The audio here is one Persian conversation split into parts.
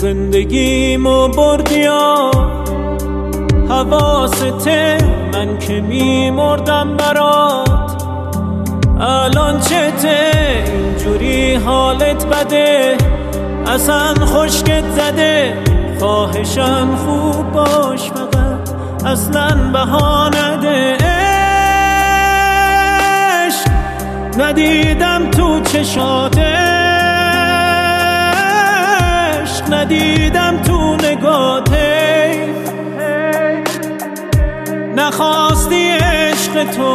زندگیمو بردیا حواسته، من که میمردم برات. الان چته اینجوری حالت بده، اصلا خشکت زده. خواهشم خوب باش، فقط اصلا بها نده. عشق ندیدم تو چشات، عشق ندیدم تو نگات. نخواستی عشق تو،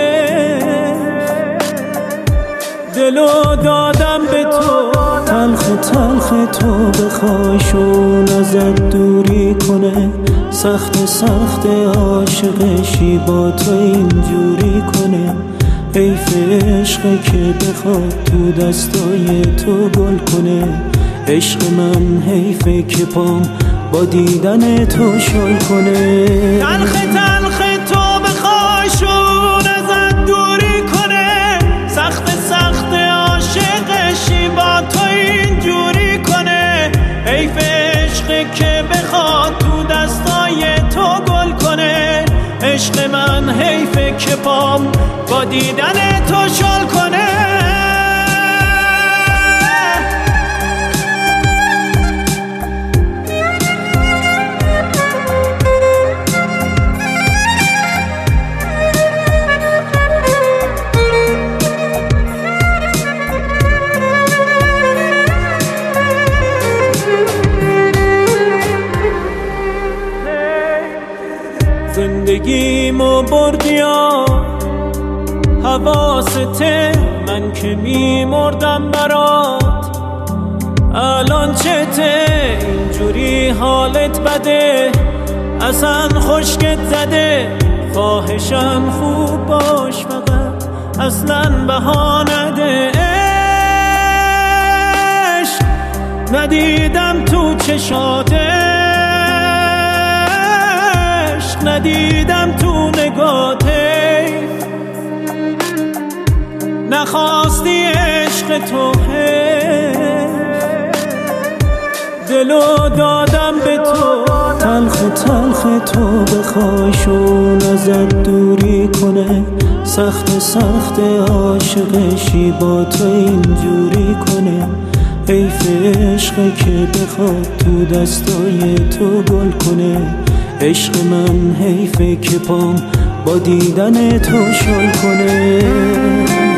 دلو دادم به تو. تلخ تلخ تو بخواشون ازت دوری کنه، سخت سخت عاشقشی با تو اینجوری کنه. حیف عشقه که بخواد تو دستای تو گل کنه. عشق من حیفه که پام با دیدن تو شل کنه. تلخ تلخ تو بخواشون ازت دوری کنه، سخت سخت عاشقشی با تو اینجوری کنه. حیف عشقی که بخواد تو دستای تو گل کنه. عشق من حیفه که پام با دیدن تو شل کنه. زندگیمو بردیا حواسته، من که میمردم برات. الان چته اینجوری حالت بده، اصلا خشکت زده. خواهشم خوب باش، فقط اصلا بها نده. عشق ندیدم تو چشات، ندیدم تو نگات. نخواستی عشق تو، دلو دادم به تو. تلخ تلخ تو بخواشون ازت دوری کنه، سخت سخت عاشقشی با تو اینجوری کنه. حیف عشقه که بخواد تو دستای تو گل کنه. عشق من حیفه که پام با دیدن تو شل کنه.